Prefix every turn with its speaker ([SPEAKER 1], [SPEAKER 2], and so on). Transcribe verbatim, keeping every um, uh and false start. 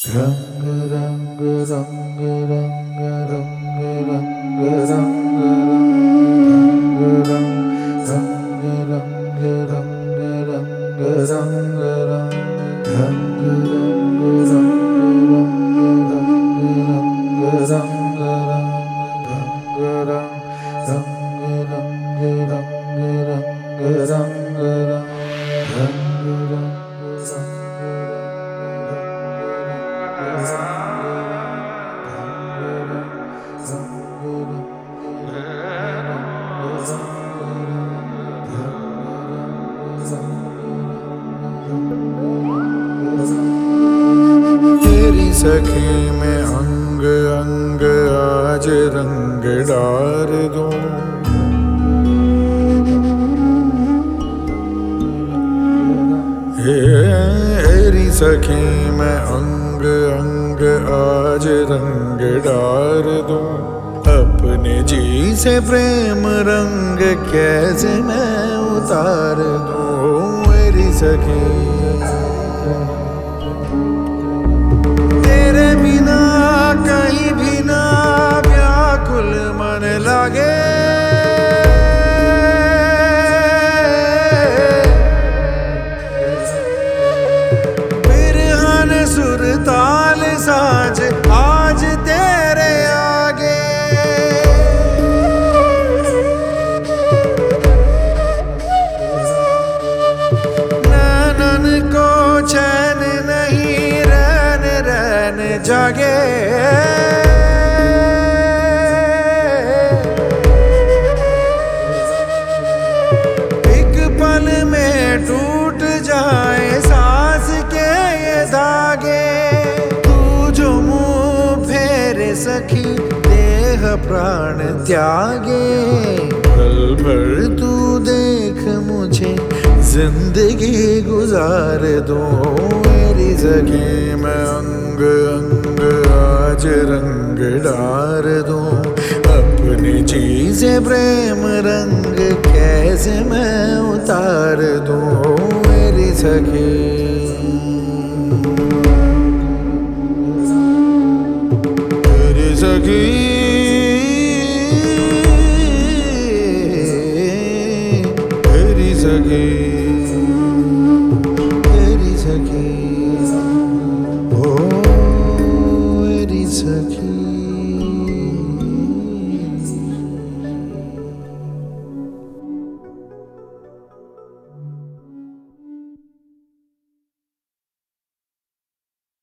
[SPEAKER 1] रंग रंग रंग रंग रंग रंग रंग रंग रंग रंग रंग रंग रंग रंग रंग तेरी सखी में अंग अंग आज रंग डार दूं। तेरी सखी में अंग अंग आज रंग डार दूं। अपने जी से प्रेम रंग कैसे मैं उतार दूं। मेरी सखी तेरे बिना कहीं भी ना व्याकुल मन लागे। बिरहन सुर ताल साज आज तेरे आगे। नैनन को चैन नहीं रैन रैन जागे। एक पल में टूट जाए सांस के ये धागे। तू जो मुँह फेरे सखी देह प्राण त्यागे। पल भर तू देख मुझे जिंदगी गुजार दो। मेरी सखी मैं अंग अंग आज रंग डार दूं। अपनी चीज़ें प्रेम रंग कैसे मैं उतार दूं। मेरी सखी